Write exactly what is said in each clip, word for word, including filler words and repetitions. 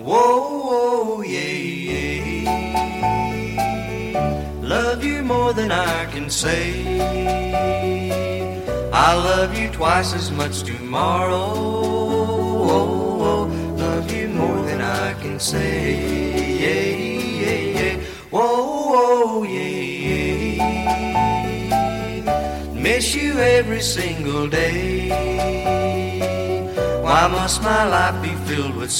Whoa, whoa, yeah, yeah. Love you more than I can say. I love you twice as much tomorrow. Love you more than I can say. Yeah, yeah, yeah. Whoa, whoa, yeah, yeah. Miss you every single day. Why must my life be filled with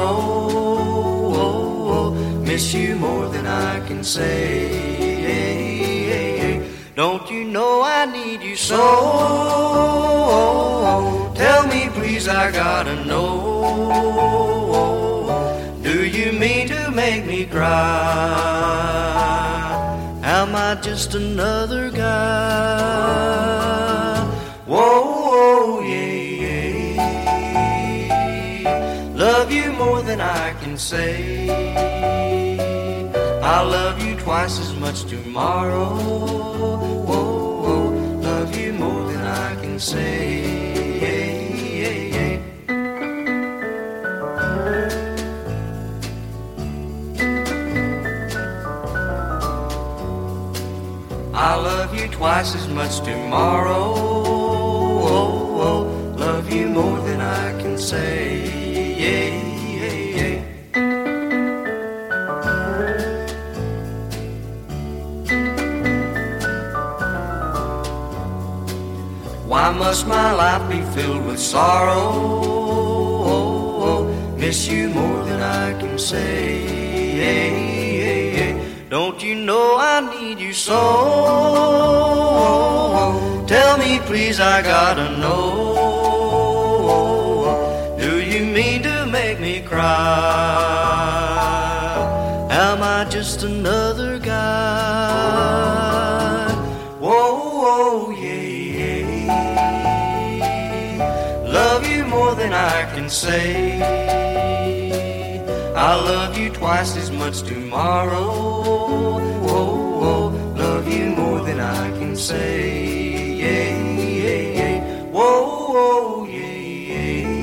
sorrow? Miss you more than I can say. Don't you know I need you so? Tell me please, I gotta know. Do you mean to make me cry? Am I just another guy? Whoa, whoa, yeah, yeah. Love you more than I can say. I love you twice as much tomorrow. Whoa, whoa. Love you more than I can say. Yeah, yeah, yeah. I love you twice as much tomorrow. Whoa, whoa. Love you more than I can say. Yeah, yeah, yeah. Why must my life be filled with sorrow? Miss you more than I can say. Yeah, yeah, yeah. Don't you know I need you so? Tell me please, I gotta know. Do you mean to make me cry? Am I just another guy? Whoa, whoa, yeah. Love you more than I can say. I love you twice as much tomorrow. Whoa, whoa. Love you more than I can say. Yeah, yeah, yeah. Whoa, whoa, yeah, yeah.